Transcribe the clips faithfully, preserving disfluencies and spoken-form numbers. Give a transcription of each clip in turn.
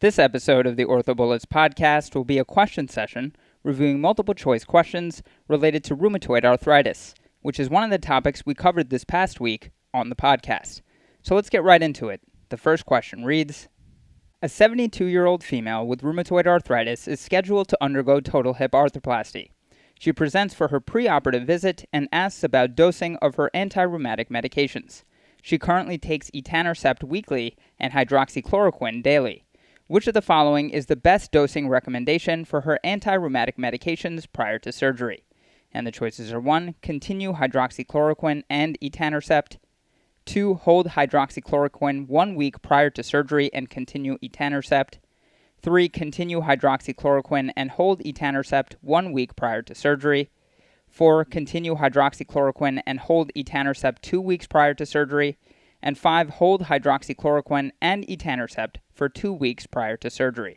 This episode of the OrthoBullets podcast will be a question session reviewing multiple choice questions related to rheumatoid arthritis, which is one of the topics we covered this past week on the podcast. So let's get right into it. The first question reads, a seventy-two-year-old female with rheumatoid arthritis is scheduled to undergo total hip arthroplasty. She presents for her preoperative visit and asks about dosing of her anti-rheumatic medications. She currently takes etanercept weekly and hydroxychloroquine daily. Which of the following is the best dosing recommendation for her anti-rheumatic medications prior to surgery? And the choices are one. Continue hydroxychloroquine and etanercept. two. Hold hydroxychloroquine one week prior to surgery and continue etanercept. three. Continue hydroxychloroquine and hold etanercept one week prior to surgery. four. Continue hydroxychloroquine and hold etanercept two weeks prior to surgery. And five. Hold hydroxychloroquine and etanercept for two weeks prior to surgery.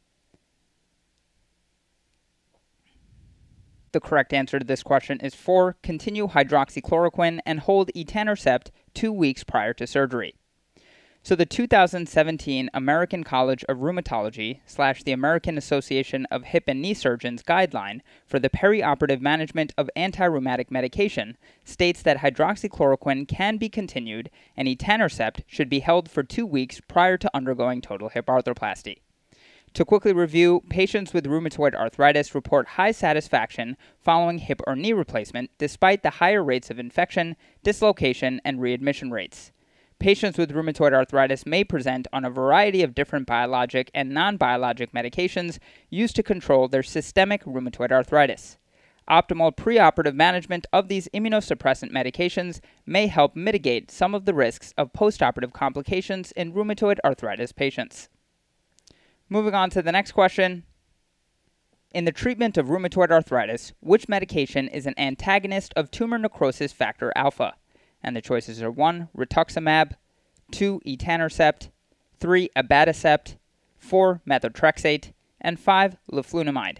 The correct answer to this question is four. Continue hydroxychloroquine and hold etanercept two weeks prior to surgery. So the two thousand seventeen American College of Rheumatology slash the American Association of Hip and Knee Surgeons guideline for the perioperative management of anti-rheumatic medication states that hydroxychloroquine can be continued and etanercept should be held for two weeks prior to undergoing total hip arthroplasty. To quickly review, patients with rheumatoid arthritis report high satisfaction following hip or knee replacement despite the higher rates of infection, dislocation, and readmission rates. Patients with rheumatoid arthritis may present on a variety of different biologic and non-biologic medications used to control their systemic rheumatoid arthritis. Optimal preoperative management of these immunosuppressant medications may help mitigate some of the risks of postoperative complications in rheumatoid arthritis patients. Moving on to the next question. In the treatment of rheumatoid arthritis, which medication is an antagonist of tumor necrosis factor alpha? And the choices are one. Rituximab, two. Etanercept, three. Abatacept, four. Methotrexate, and five. Leflunomide.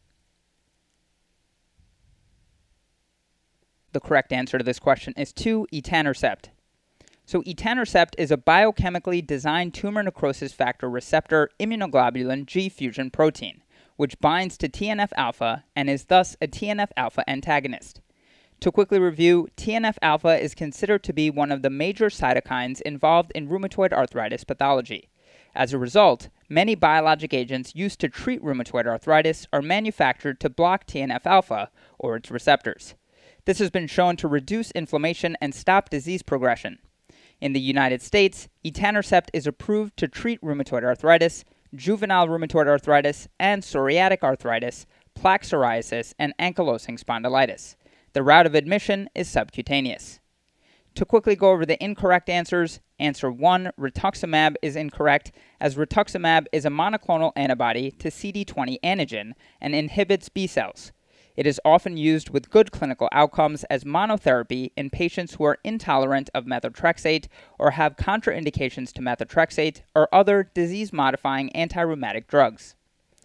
The correct answer to this question is two. Etanercept. So etanercept is a biochemically designed tumor necrosis factor receptor immunoglobulin G fusion protein, which binds to T N F alpha and is thus a T N F alpha antagonist. To quickly review, T N F alpha is considered to be one of the major cytokines involved in rheumatoid arthritis pathology. As a result, many biologic agents used to treat rheumatoid arthritis are manufactured to block T N F alpha or its receptors. This has been shown to reduce inflammation and stop disease progression. In the United States, etanercept is approved to treat rheumatoid arthritis, juvenile rheumatoid arthritis, and psoriatic arthritis, plaque psoriasis, and ankylosing spondylitis. The route of admission is subcutaneous. To quickly go over the incorrect answers, answer one, rituximab is incorrect, as rituximab is a monoclonal antibody to C D twenty antigen and inhibits B cells. It is often used with good clinical outcomes as monotherapy in patients who are intolerant of methotrexate or have contraindications to methotrexate or other disease-modifying anti-rheumatic drugs.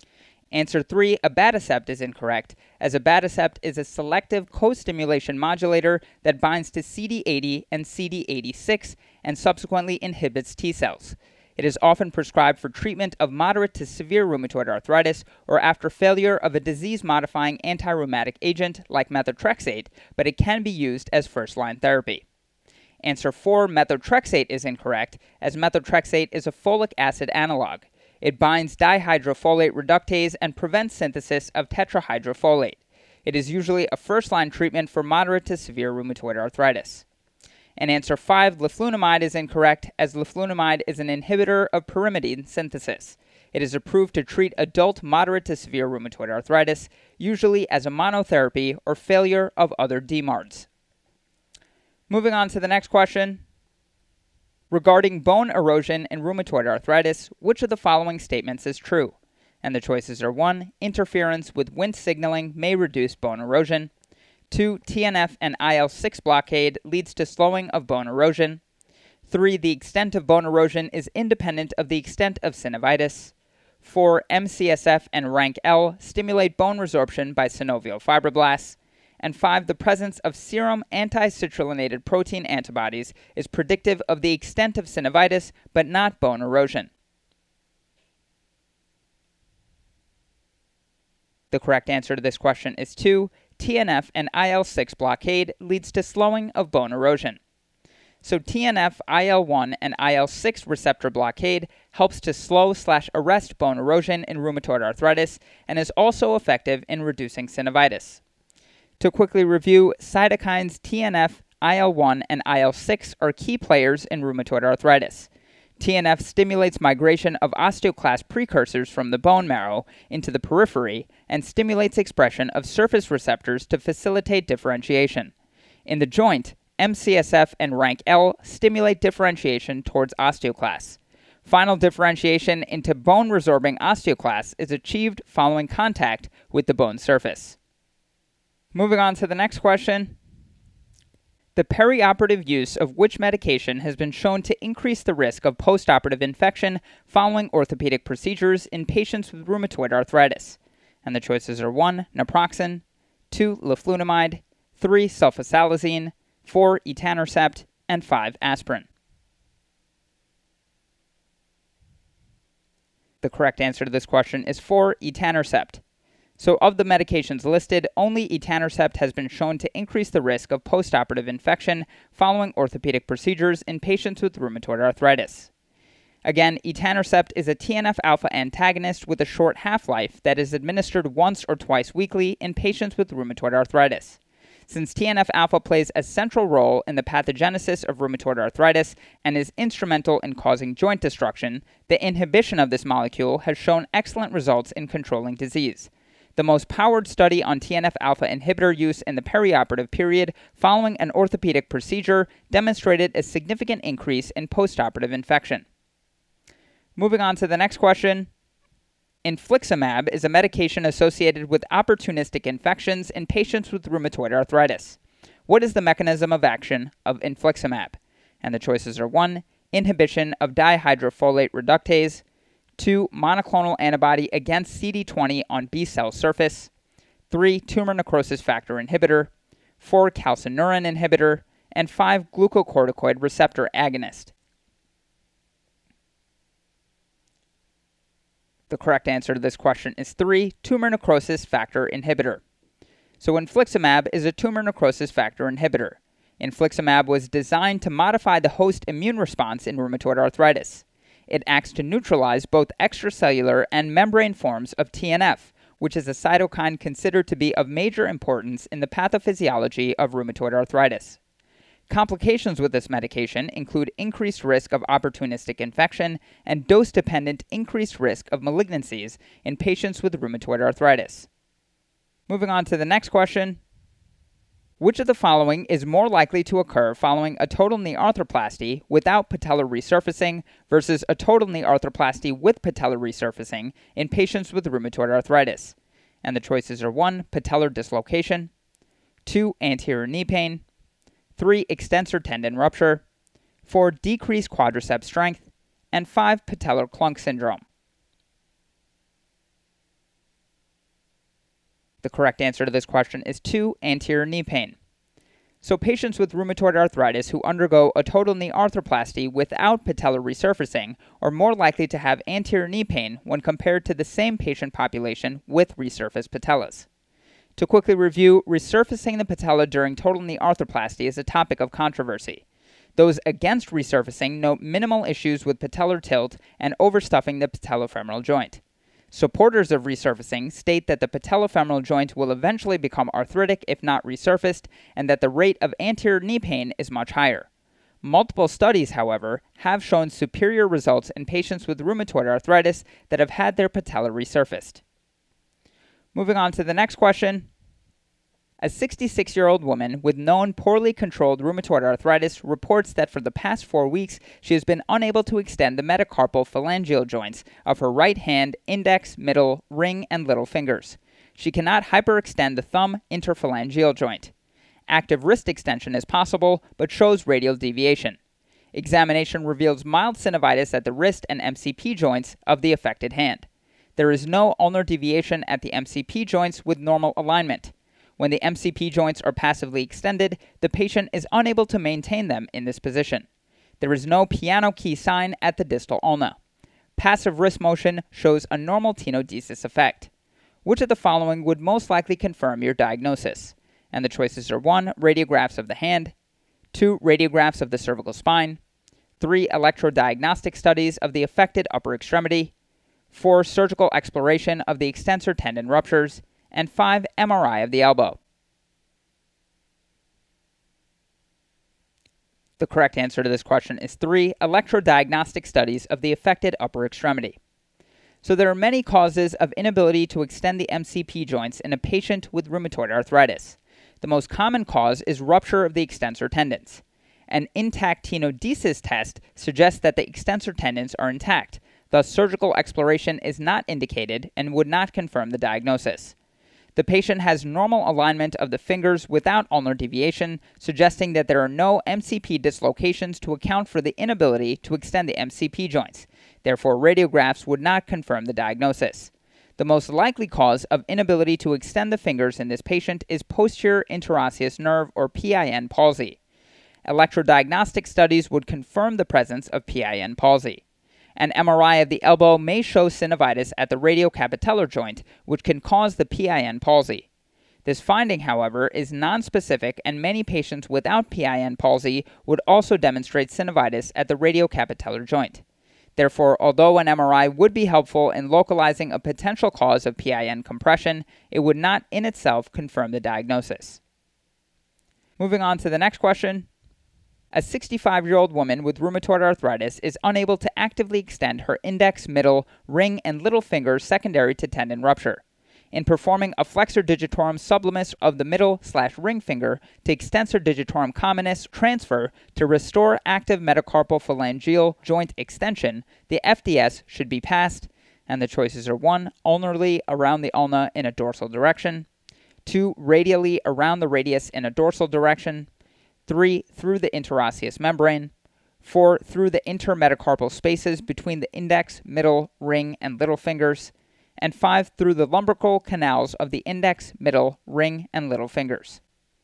Answer three, abatacept is incorrect, as abatacept is a selective co-stimulation modulator that binds to C D eighty and C D eighty-six and subsequently inhibits T cells. It is often prescribed for treatment of moderate to severe rheumatoid arthritis or after failure of a disease-modifying anti-rheumatic agent like methotrexate, but it can be used as first-line therapy. Answer four, methotrexate is incorrect, as methotrexate is a folic acid analog. It binds dihydrofolate reductase and prevents synthesis of tetrahydrofolate. It is usually a first-line treatment for moderate to severe rheumatoid arthritis. And answer five, leflunomide is incorrect, as leflunomide is an inhibitor of pyrimidine synthesis. It is approved to treat adult moderate to severe rheumatoid arthritis, usually as a monotherapy or failure of other D MARDs. Moving on to the next question. Regarding bone erosion in rheumatoid arthritis, which of the following statements is true? And the choices are one. Interference with Wnt signaling may reduce bone erosion. two. T N F and I L six blockade leads to slowing of bone erosion. three. The extent of bone erosion is independent of the extent of synovitis. four. M C S F and rank L stimulate bone resorption by synovial fibroblasts. And five. The presence of serum anti-citrulline protein antibodies is predictive of the extent of synovitis, but not bone erosion. The correct answer to this question is two. T N F and I L six blockade leads to slowing of bone erosion. So T N F, I L one, and I L six receptor blockade helps to slow slash arrest bone erosion in rheumatoid arthritis and is also effective in reducing synovitis. To quickly review, cytokines T N F, I L one, and I L six are key players in rheumatoid arthritis. T N F stimulates migration of osteoclast precursors from the bone marrow into the periphery and stimulates expression of surface receptors to facilitate differentiation. In the joint, M C S F and rank L stimulate differentiation towards osteoclasts. Final differentiation into bone-resorbing osteoclasts is achieved following contact with the bone surface. Moving on to the next question. The perioperative use of which medication has been shown to increase the risk of postoperative infection following orthopedic procedures in patients with rheumatoid arthritis? And the choices are one. Naproxen, two. Leflunomide, three. Sulfasalazine, four. Etanercept, and five. Aspirin. The correct answer to this question is four. Etanercept. So of the medications listed, only etanercept has been shown to increase the risk of postoperative infection following orthopedic procedures in patients with rheumatoid arthritis. Again, etanercept is a T N F alpha antagonist with a short half-life that is administered once or twice weekly in patients with rheumatoid arthritis. Since T N F alpha plays a central role in the pathogenesis of rheumatoid arthritis and is instrumental in causing joint destruction, the inhibition of this molecule has shown excellent results in controlling disease. The most powered study on T N F alpha inhibitor use in the perioperative period following an orthopedic procedure demonstrated a significant increase in postoperative infection. Moving on to the next question. Infliximab is a medication associated with opportunistic infections in patients with rheumatoid arthritis. What is the mechanism of action of infliximab? And the choices are one. Inhibition of dihydrofolate reductase, two. Monoclonal antibody against C D twenty on B-cell surface, three. Tumor necrosis factor inhibitor, four. Calcineurin inhibitor, and five. Glucocorticoid receptor agonist. The correct answer to this question is three. Tumor necrosis factor inhibitor. So infliximab is a tumor necrosis factor inhibitor. Infliximab was designed to modify the host immune response in rheumatoid arthritis. It acts to neutralize both extracellular and membrane forms of T N F, which is a cytokine considered to be of major importance in the pathophysiology of rheumatoid arthritis. Complications with this medication include increased risk of opportunistic infection and dose-dependent increased risk of malignancies in patients with rheumatoid arthritis. Moving on to the next question. Which of the following is more likely to occur following a total knee arthroplasty without patellar resurfacing versus a total knee arthroplasty with patellar resurfacing in patients with rheumatoid arthritis? And the choices are one. Patellar dislocation, two. Anterior knee pain, three. Extensor tendon rupture, four. Decreased quadricep strength, and five. Patellar clunk syndrome. The correct answer to this question is two. Anterior knee pain. So patients with rheumatoid arthritis who undergo a total knee arthroplasty without patellar resurfacing are more likely to have anterior knee pain when compared to the same patient population with resurfaced patellas. To quickly review, resurfacing the patella during total knee arthroplasty is a topic of controversy. Those against resurfacing note minimal issues with patellar tilt and overstuffing the patellofemoral joint. Supporters of resurfacing state that the patellofemoral joint will eventually become arthritic if not resurfaced, and that the rate of anterior knee pain is much higher. Multiple studies, however, have shown superior results in patients with rheumatoid arthritis that have had their patella resurfaced. Moving on to the next question. A sixty-six-year-old woman with known poorly controlled rheumatoid arthritis reports that for the past four weeks she has been unable to extend the metacarpal phalangeal joints of her right hand, index, middle, ring, and little fingers. She cannot hyperextend the thumb interphalangeal joint. Active wrist extension is possible, but shows radial deviation. Examination reveals mild synovitis at the wrist and M C P joints of the affected hand. There is no ulnar deviation at the M C P joints with normal alignment. When the M C P joints are passively extended, the patient is unable to maintain them in this position. There is no piano key sign at the distal ulna. Passive wrist motion shows a normal tenodesis effect. Which of the following would most likely confirm your diagnosis? And the choices are one. Radiographs of the hand, two. Radiographs of the cervical spine, three. Electrodiagnostic studies of the affected upper extremity, four. Surgical exploration of the extensor tendon ruptures, and five. M R I of the elbow. The correct answer to this question is three. Electrodiagnostic studies of the affected upper extremity. So there are many causes of inability to extend the M C P joints in a patient with rheumatoid arthritis. The most common cause is rupture of the extensor tendons. An intact tenodesis test suggests that the extensor tendons are intact. Thus, surgical exploration is not indicated and would not confirm the diagnosis. The patient has normal alignment of the fingers without ulnar deviation, suggesting that there are no M C P dislocations to account for the inability to extend the M C P joints. Therefore, radiographs would not confirm the diagnosis. The most likely cause of inability to extend the fingers in this patient is posterior interosseous nerve or P I N palsy. Electrodiagnostic studies would confirm the presence of P I N palsy. An M R I of the elbow may show synovitis at the radiocapitellar joint, which can cause the P I N palsy. This finding, however, is nonspecific, and many patients without P I N palsy would also demonstrate synovitis at the radiocapitellar joint. Therefore, although an M R I would be helpful in localizing a potential cause of P I N compression, it would not in itself confirm the diagnosis. Moving on to the next question. A sixty-five-year-old woman with rheumatoid arthritis is unable to actively extend her index, middle, ring, and little fingers secondary to tendon rupture. In performing a flexor digitorum sublimis of the middle slash ring finger to extensor digitorum communis transfer to restore active metacarpal phalangeal joint extension, the F D S should be passed, and the choices are one. Ulnarly around the ulna in a dorsal direction, two. Radially around the radius in a dorsal direction, three. Through the interosseous membrane, four. Through the intermetacarpal spaces between the index, middle, ring, and little fingers, and five. Through the lumbrical canals of the index, middle, ring, and little fingers.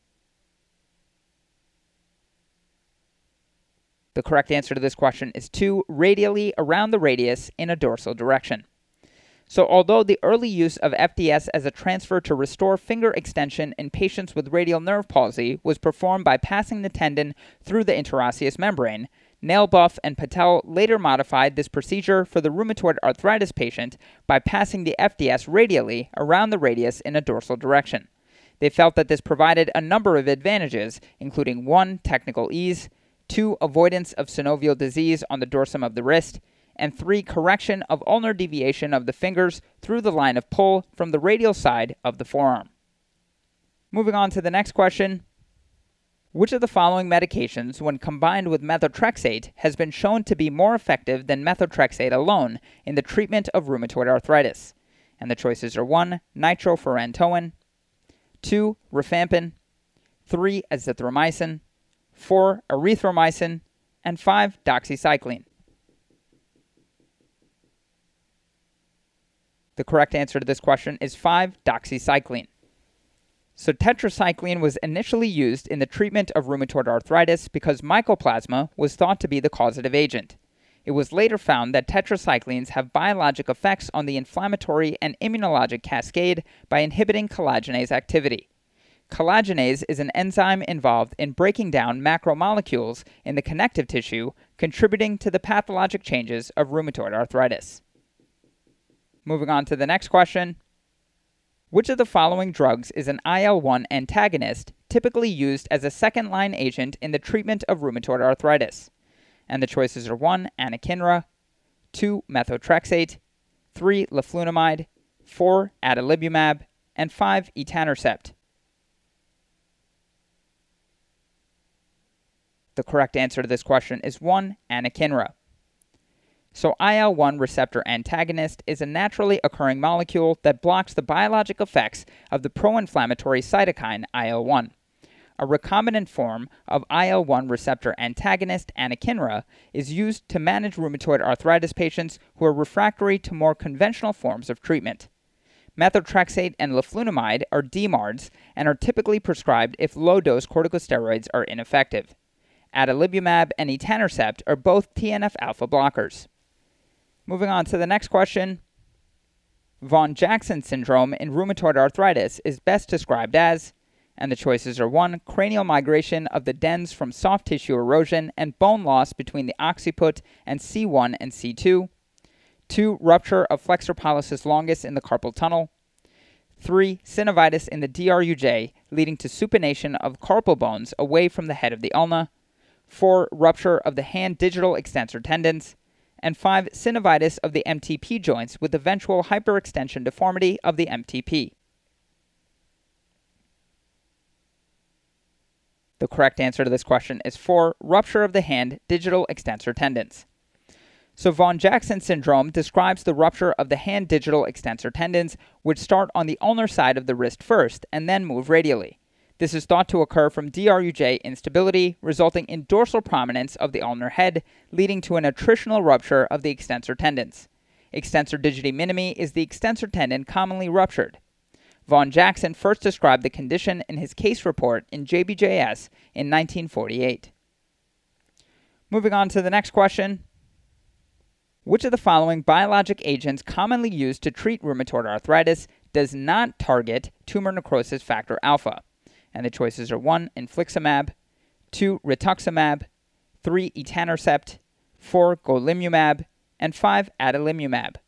The correct answer to this question is two. Radially around the radius in a dorsal direction. So although the early use of F D S as a transfer to restore finger extension in patients with radial nerve palsy was performed by passing the tendon through the interosseous membrane, Nailbuff and Patel later modified this procedure for the rheumatoid arthritis patient by passing the F D S radially around the radius in a dorsal direction. They felt that this provided a number of advantages, including one. Technical ease, two. Avoidance of synovial disease on the dorsum of the wrist, and three. Correction of ulnar deviation of the fingers through the line of pull from the radial side of the forearm. Moving on to the next question. Which of the following medications, when combined with methotrexate, has been shown to be more effective than methotrexate alone in the treatment of rheumatoid arthritis? And the choices are one. Nitrofurantoin, two. Rifampin, three. Azithromycin, four. Erythromycin, and five. Doxycycline. The correct answer to this question is five. Doxycycline. So tetracycline was initially used in the treatment of rheumatoid arthritis because mycoplasma was thought to be the causative agent. It was later found that tetracyclines have biologic effects on the inflammatory and immunologic cascade by inhibiting collagenase activity. Collagenase is an enzyme involved in breaking down macromolecules in the connective tissue, contributing to the pathologic changes of rheumatoid arthritis. Moving on to the next question. Which of the following drugs is an I L one antagonist typically used as a second-line agent in the treatment of rheumatoid arthritis? And the choices are one. Anakinra, two. Methotrexate, three. Leflunomide, four. Adalimumab, and five. Etanercept. The correct answer to this question is one. Anakinra. So I L one receptor antagonist is a naturally occurring molecule that blocks the biologic effects of the pro-inflammatory cytokine I L one. A recombinant form of I L one receptor antagonist, anakinra, is used to manage rheumatoid arthritis patients who are refractory to more conventional forms of treatment. Methotrexate and leflunomide are D MARDs and are typically prescribed if low-dose corticosteroids are ineffective. Adalimumab and etanercept are both T N F alpha blockers. Moving on to the next question. Von Jackson syndrome in rheumatoid arthritis is best described as, and the choices are one. Cranial migration of the dens from soft tissue erosion and bone loss between the occiput and C one and C two. two. Rupture of flexor pollicis longus in the carpal tunnel. three. Synovitis in the D R U J, leading to supination of carpal bones away from the head of the ulna. four. Rupture of the hand digital extensor tendons. And five. Synovitis of the M T P joints with eventual hyperextension deformity of the M T P. The correct answer to this question is four. Rupture of the hand digital extensor tendons. So Von Jackson syndrome describes the rupture of the hand digital extensor tendons, which start on the ulnar side of the wrist first and then move radially. This is thought to occur from D R U J instability, resulting in dorsal prominence of the ulnar head, leading to an attritional rupture of the extensor tendons. Extensor digiti minimi is the extensor tendon commonly ruptured. Von Jackson first described the condition in his case report in J B J S in nineteen forty-eight. Moving on to the next question. Which of the following biologic agents commonly used to treat rheumatoid arthritis does not target tumor necrosis factor alpha? And the choices are one. Infliximab, two. Rituximab, three. Etanercept, four. Golimumab, and five. Adalimumab.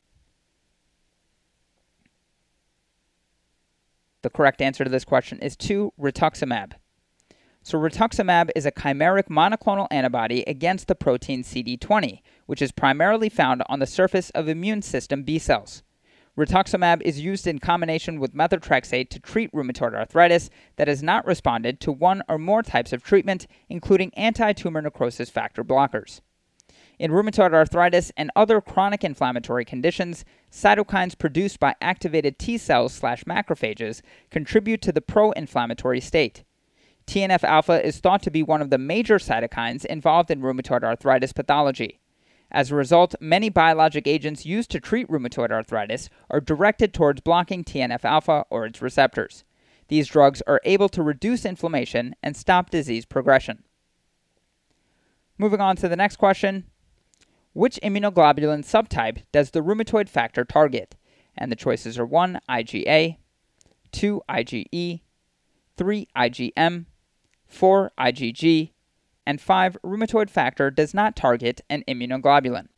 The correct answer to this question is two. Rituximab. So rituximab is a chimeric monoclonal antibody against the protein C D twenty, which is primarily found on the surface of immune system B cells. Rituximab is used in combination with methotrexate to treat rheumatoid arthritis that has not responded to one or more types of treatment, including anti-tumor necrosis factor blockers. In rheumatoid arthritis and other chronic inflammatory conditions, cytokines produced by activated T cells slash macrophages contribute to the pro-inflammatory state. T N F alpha is thought to be one of the major cytokines involved in rheumatoid arthritis pathology. As a result, many biologic agents used to treat rheumatoid arthritis are directed towards blocking T N F alpha or its receptors. These drugs are able to reduce inflammation and stop disease progression. Moving on to the next question. Which immunoglobulin subtype does the rheumatoid factor target? And the choices are one. IgA, two. IgE, three. IgM, four. IgG, and five. Rheumatoid factor does not target an immunoglobulin.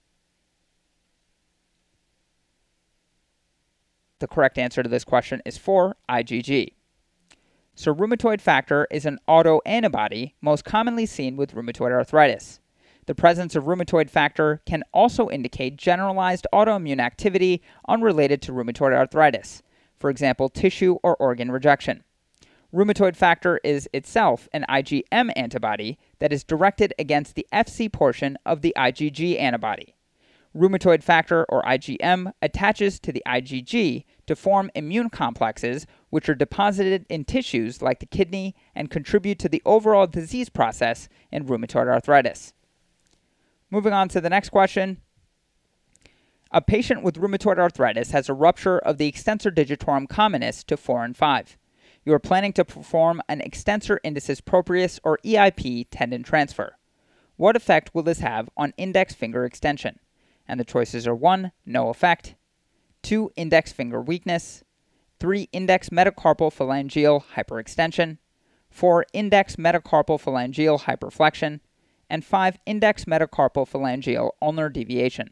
The correct answer to this question is four. IgG. So rheumatoid factor is an autoantibody most commonly seen with rheumatoid arthritis. The presence of rheumatoid factor can also indicate generalized autoimmune activity unrelated to rheumatoid arthritis, for example, tissue or organ rejection. Rheumatoid factor is itself an IgM antibody that is directed against the F C portion of the IgG antibody. Rheumatoid factor, or IgM, attaches to the IgG to form immune complexes which are deposited in tissues like the kidney and contribute to the overall disease process in rheumatoid arthritis. Moving on to the next question. A patient with rheumatoid arthritis has a rupture of the extensor digitorum communis to four and five. You are planning to perform an extensor indicis proprius, or E I P, tendon transfer. What effect will this have on index finger extension? And the choices are one. No effect, two. Index finger weakness, three. Index metacarpal phalangeal hyperextension, four. Index metacarpal phalangeal hyperflexion, and five. Index metacarpal phalangeal ulnar deviation.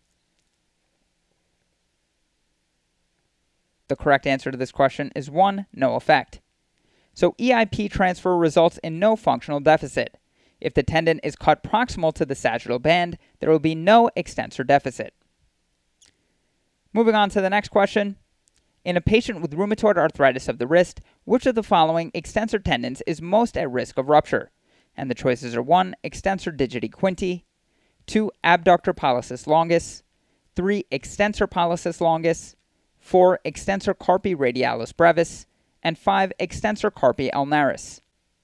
The correct answer to this question is one. No effect. So E I P transfer results in no functional deficit. If the tendon is cut proximal to the sagittal band, there will be no extensor deficit. Moving on to the next question. In a patient with rheumatoid arthritis of the wrist, which of the following extensor tendons is most at risk of rupture? And the choices are one. Extensor digiti quinti, two. Abductor pollicis longus, three. Extensor pollicis longus, four. Extensor carpi radialis brevis, and five. Extensor carpi ulnaris.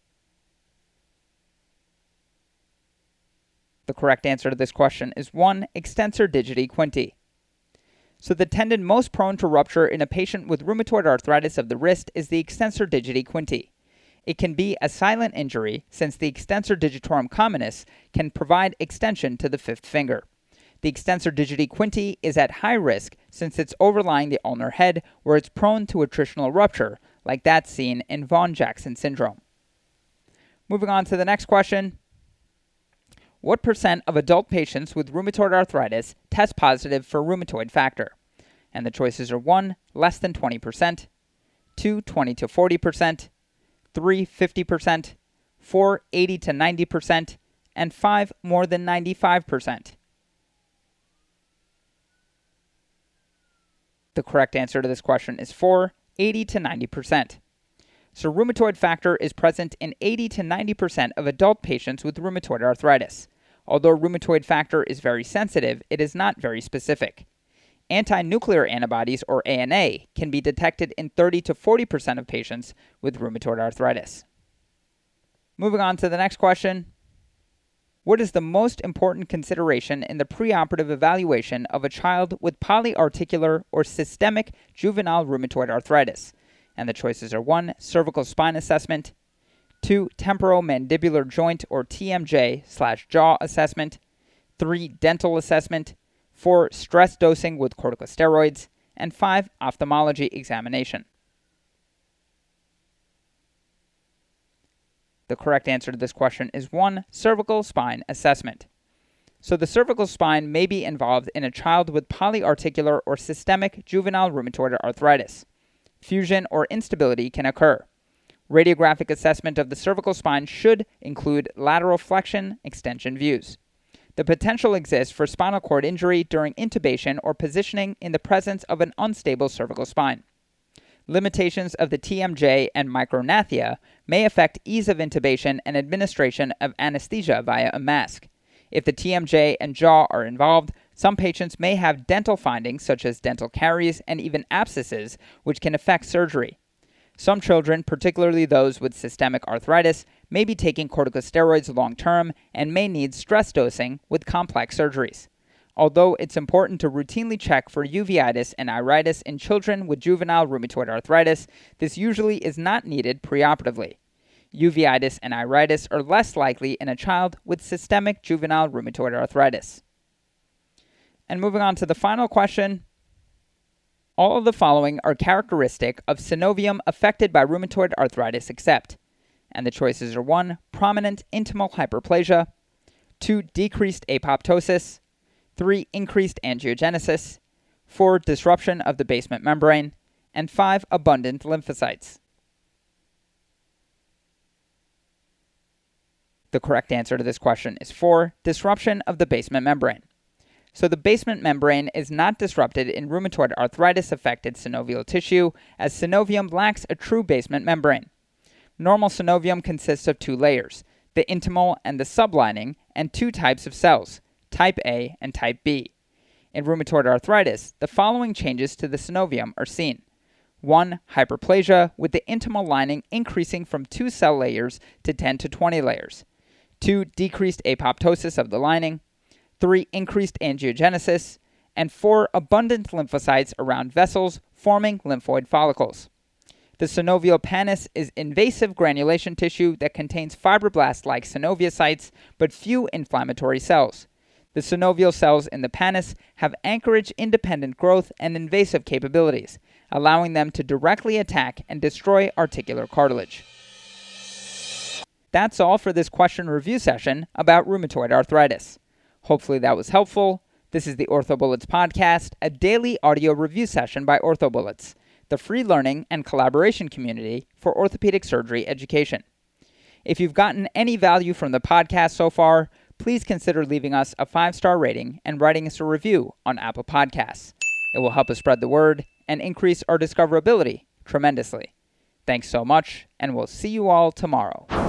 The correct answer to this question is one. Extensor digiti quinti. So the tendon most prone to rupture in a patient with rheumatoid arthritis of the wrist is the extensor digiti quinti. It can be a silent injury since the extensor digitorum communis can provide extension to the fifth finger. The extensor digiti quinti is at high risk since it's overlying the ulnar head where it's prone to attritional rupture, like that seen in Vaughan-Jackson syndrome. Moving on to the next question. What percent of adult patients with rheumatoid arthritis test positive for rheumatoid factor? And the choices are one, less than twenty percent, two, twenty to forty percent, three, fifty percent, four, eighty to ninety percent, and five, more than ninety-five percent. The correct answer to this question is four, eighty to ninety percent. So rheumatoid factor is present in eighty to ninety percent of adult patients with rheumatoid arthritis. Although rheumatoid factor is very sensitive, it is not very specific. Anti-nuclear antibodies, or A N A, can be detected in thirty to forty percent of patients with rheumatoid arthritis. Moving on to the next question. What is the most important consideration in the preoperative evaluation of a child with polyarticular or systemic juvenile rheumatoid arthritis? And the choices are one, cervical spine assessment, two, temporomandibular joint or T M J slash jaw assessment, three, dental assessment, four, stress dosing with corticosteroids, and five, ophthalmology examination. The correct answer to this question is one, cervical spine assessment. So the cervical spine may be involved in a child with polyarticular or systemic juvenile rheumatoid arthritis. Fusion or instability can occur. Radiographic assessment of the cervical spine should include lateral flexion extension views. The potential exists for spinal cord injury during intubation or positioning in the presence of an unstable cervical spine. Limitations of the T M J and micrognathia may affect ease of intubation and administration of anesthesia via a mask. If the T M J and jaw are involved, some patients may have dental findings such as dental caries and even abscesses, which can affect surgery. Some children, particularly those with systemic arthritis, may be taking corticosteroids long-term and may need stress dosing with complex surgeries. Although it's important to routinely check for uveitis and iritis in children with juvenile rheumatoid arthritis, this usually is not needed preoperatively. Uveitis and iritis are less likely in a child with systemic juvenile rheumatoid arthritis. And moving on to the final question. All of the following are characteristic of synovium affected by rheumatoid arthritis except, and the choices are one, prominent intimal hyperplasia, two, decreased apoptosis, three, increased angiogenesis, four, disruption of the basement membrane, and five, abundant lymphocytes. The correct answer to this question is four, disruption of the basement membrane. So the basement membrane is not disrupted in rheumatoid arthritis-affected synovial tissue, as synovium lacks a true basement membrane. Normal synovium consists of two layers, the intimal and the sublining, and two types of cells, type A and type B. In rheumatoid arthritis, the following changes to the synovium are seen. one. Hyperplasia, with the intimal lining increasing from two cell layers to ten to twenty layers. two. Decreased apoptosis of the lining. three. Increased angiogenesis. And four. Abundant lymphocytes around vessels, forming lymphoid follicles. The synovial pannus is invasive granulation tissue that contains fibroblast-like synoviocytes, but few inflammatory cells. The synovial cells in the pannus have anchorage-independent growth and invasive capabilities, allowing them to directly attack and destroy articular cartilage. That's all for this question review session about rheumatoid arthritis. Hopefully that was helpful. This is the OrthoBullets podcast, a daily audio review session by OrthoBullets, the free learning and collaboration community for orthopedic surgery education. If you've gotten any value from the podcast so far, please consider leaving us a five-star rating and writing us a review on Apple Podcasts. It will help us spread the word and increase our discoverability tremendously. Thanks so much, and we'll see you all tomorrow.